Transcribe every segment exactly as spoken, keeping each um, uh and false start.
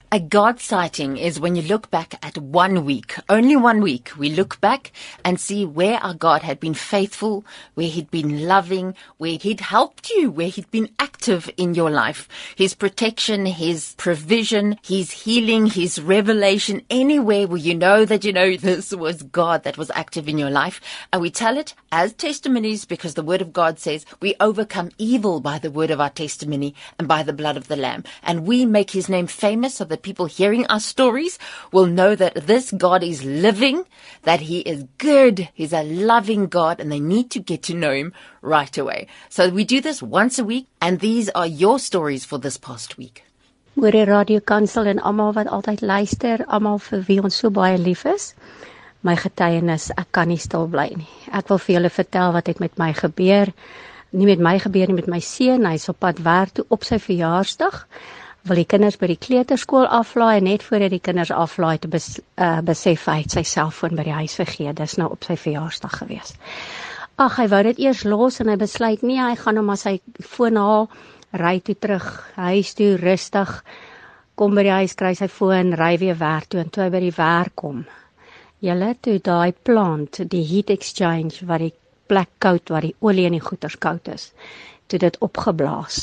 A God sighting is when you look back at one week, only one week. We look back and see where our God had been faithful, where he'd been loving, where he'd helped you, where he'd been active in your life. His protection, his provision, his healing, his revelation, anywhere where you know that you know this was God that was active in your life. And we tell it as testimonies because the word of God says we overcome evil by the word of our testimony and by the blood of the Lamb. And we make his name famous so that people hearing our stories will know that this God is living, that he is good, he's a loving God, and they need to get to know him right away. So we do this once a week, and these are your stories for this past week. Oor die Radio Kansel en almal wat altyd luister, almal vir wie ons so baie lief is. My getuienis, ek kan nie stil bly nie. Ek wil vir julle vertel wat het met my gebeur. Nie met my gebeur nie, met my seun. Hy's op pad werk toe op sy verjaarsdag. Wil die kinders by die kleuterskool aflaai en net voordat die kinders aflaai te bes, uh, besef hy het sy selfoon by die huis vergeet. Dis nou op sy verjaarsdag gewees. Ag, hy wou dit eers los en hy besluit nie, hy gaan nou maar sy foon haal, ry toe terug, huis toe, rustig, kom by die huis, kry sy foon, ry weer werk toe, en toe hy by die werk kom. Julle, toe daai plant, die heat exchange, waar die plek koud, waar die olie en die goeders koud is, toe dit opgeblaas.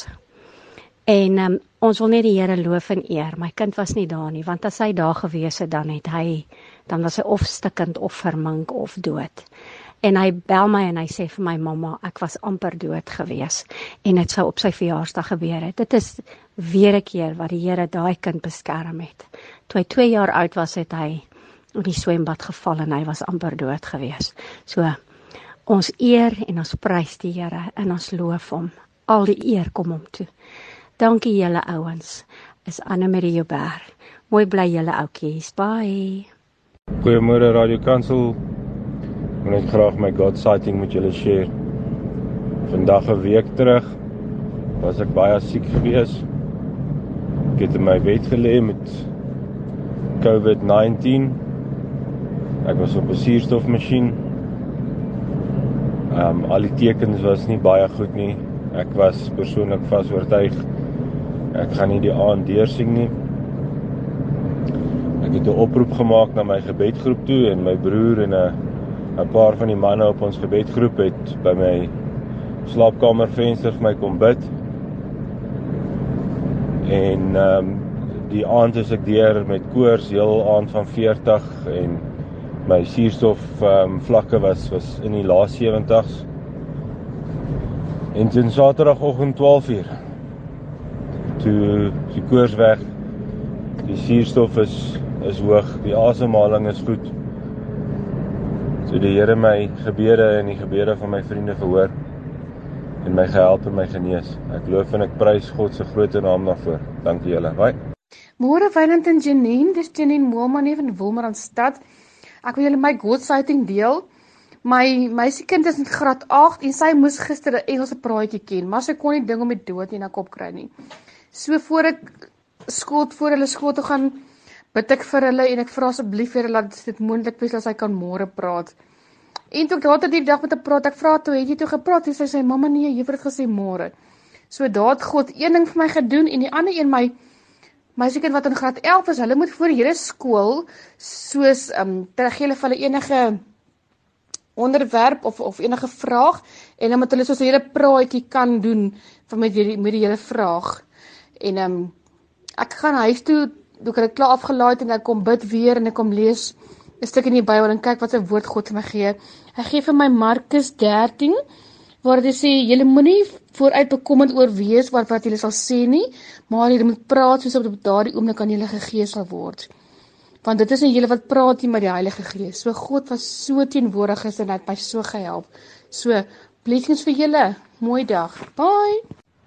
En um, ons wil net die Here loof en eer. My kind was nie daar nie, want as hy daar gewees het, dan het hy, dan was hy of stikkend, of vermink, of dood. En hy bel my en hy sê vir my mamma, ek was amper dood gewees, en het sou op sy verjaarsdag gebeur het. Dit is weer 'n keer wat die Here daai kind beskerm het. Toe hy twee jaar oud was, het hy in die swembad geval en hy was amper dood gewees. So, ons eer en ons prys die Here en ons loof hom. Al die eer kom hom toe. Dankie julle ouens, is Anne-Marie Joubert. Mooi bly julle oukies, bye. Goeiemôre Radio Kansel. Ek wil net graag my God sighting met julle share. Vandag 'n week terug was ek baie siek gewees. Ek het in my bed gelê met COVID negentien. Ek was op 'n suurstofmasjien. Um, al die tekens was nie baie goed nie. Ek was persoonlik vas oortuig ek gaan nie die aand deursien nie. Ek het 'n oproep gemaak na my gebedgroep toe en my broer en 'n 'n paar van die manne op ons gebedgroep het by my slaapkamervenster vir my kom bid. En um, die aand is ek deur met koors heel aand van veertig en my suurstof um, vlakke was was in die lae sewenties. En toen saterdagoggend twaalf uur, toe die koors weg, die suurstof is, is hoog, die asemhaling is goed. So die Here my gebede en die gebede van my vriende verhoor, en my gehelp en my genees. Ek loof en ek prys God se groot naam daarvoor. Dankie julle, bye. Môre Wynand en Janine, dis Janine Moelman hier van Wilmerandstad. Ek wil julle my God sighting deel. My meisiekind is in graad agt en sy moes gister 'n Engelse praatjie ken, maar sy kon nie ding om die dood in haar kop kry nie. So voor ek skool voor hulle skool toe gaan, bid ek vir hulle en ek vra asseblief vir hulle dat dit moontlik wees as sy kan môre praat. En toe ek later die dag met haar praat, ek vra toe, het jy toe gepraat? En sy sê, mamma nee, jy het gesê môre. So daar het God een ding vir my gedoen en die ander een my meisiekind wat in graad elf is, hulle moet voor die hele skool soos um, terug hulle vir hulle enige onderwerp of, of enige vraag, en dan moet hulle soos 'n hele praatjie kan doen van met die, met die hele vraag. En um, ek gaan huis toe, toe ek het klaar afgelaai en ek kom bid weer en ek kom lees 'n stuk in die Bybel en kyk wat sy woord God vir my gee. Hy gee vir my Markus dertien, waar dit sê, julle moenie vooruit bekommerd oor wees wat, wat julle sal sê nie, maar julle moet praat soos op daardie oomblik aan julle gegee sal word. Want dit is nie julle wat praat nie, maar die Heilige Gees. So God was so teenwoordig is en het my so gehelp. So, blessings vir julle. Mooi dag. Bye.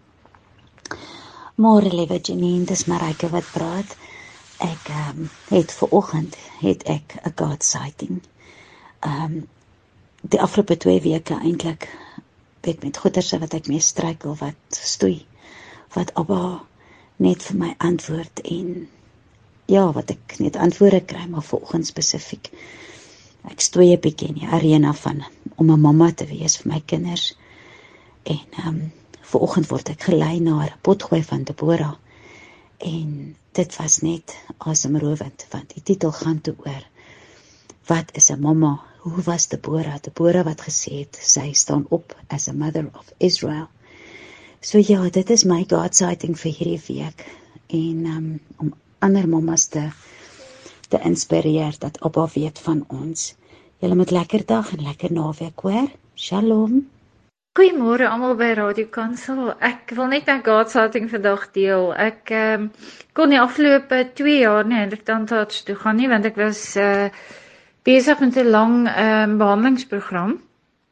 Môre liewe Janine, dis Marijke wat praat. Ek um, het vanoggend het ek 'n God sighting. Um, die afgelope twee weke eintlik weet met goederse wat ek mee struikel, wat stoei, wat Abba net vir my antwoord en ja, wat ek net antwoorde kry, maar vanoggend spesifiek. Ek stoei 'n bietjie in die arena van om 'n mamma te wees vir my kinders. En um, vanoggend word ek gelei na 'n potgooi van Deborah. En dit was net asemrowend, want die titel gaan toe oor, wat is 'n mamma? Hoe was Deborah? Deborah wat gesê het, sy staan op as a mother of Israel. So ja, dit is my God sighting vir hierdie week, en um, om ander mammas te, te inspireer, dat Abba weet van ons. Julle moet lekker dag en lekker naweek hoor. Shalom. Goeiemôre almal by Radio Kansel. Ek wil net my God sighting vandag deel. Ek um, kon die afgelope twee jaar nie in die tandarts toe gaan nie, want ek was uh, besig met 'n lang um, behandelingsprogram.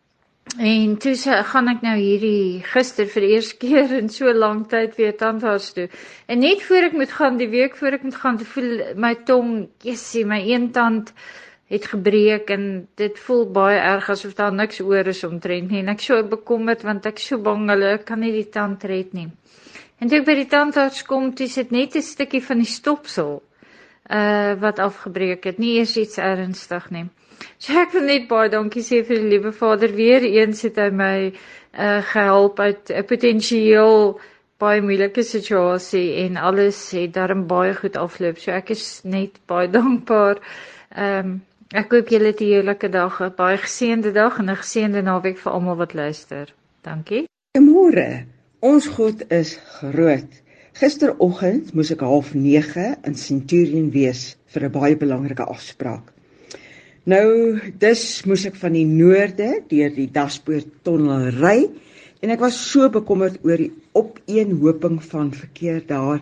En toe so, gaan ek nou hierdie gister vir die eerste keer in so lang tyd weer tandarts toe. En net voor ek moet gaan, die week voor ek moet gaan, te voel my tong, jessie, my een tand het gebreek en dit voel baie erg asof daar niks oor is omtrent nie. En ek so bekommerd want ek so bang hulle kan nie die tand red nie. En toe ek by die tandarts kom, toe sit net 'n stukkie van die stopsel uh, wat afgebreek het, nie eers iets ernstig nie. So ek wil net baie dankie sê vir die liewe Vader, weer eens het hy my uh, gehelp uit 'n potensieel baie moeilike situasie en alles het daarom baie goed afloop. So ek is net baie dankbaar. Um, ek hoop julle het 'n heerlike dag, 'n baie geseënde dag en 'n geseënde naweek vir almal wat luister. Dankie. Goeiemôre. Ons God is groot. Gisteroggend moes ek half nege in Centurion wees vir 'n baie belangrike afspraak. Nou, dus moes ek van die noorde deur die Daspoort-tonnel ry en ek was so bekommerd oor die opeenhoping van verkeer daar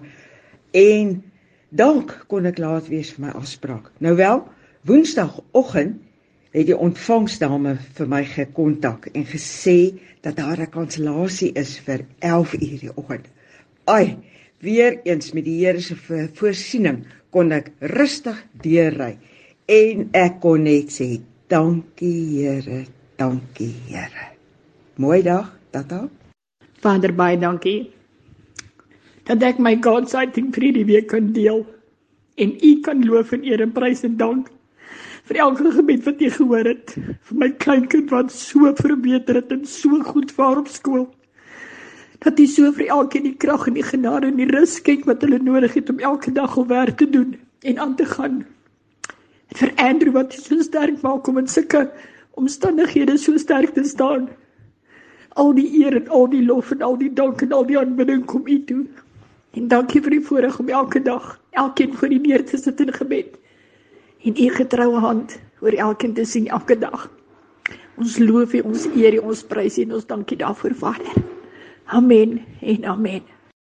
en dalk kon ek laat wees vir my afspraak. Nou wel, Woensdagoggend het die ontvangsdame vir my gekontak en gesê dat daar 'n kansellasie is vir elf uur die oggend. Ai, weer eens met die Here se voorsiening kon ek rustig deurry en ek kon net sê, dankie Here, dankie Here. Mooi dag, tata. Vader, baie dankie dat ek my God sighting vir die week kan deel en U kan loof en eer en prys en dank vir elke gebed wat jy gehoor het, vir my kleinkind wat so verbeter het en so goed vaar op skool, dat jy so vir elkeen die krag en die genade en die rus skink wat hulle nodig het om elke dag hul werk te doen en aan te gaan. En vir Andrew wat jy so sterk maak om in sulke omstandighede so sterk te staan. Al die eer en al die lof en al die dank en al die aanbidding kom U toe. En dankie vir die voorreg om elke dag, elkeen voor U neer te sit in gebed. En U getroue hand oor elkeen te sien elke dag. Ons loof U, ons eer U, ons prys U en ons dankie daarvoor, Vader. Amen en amen.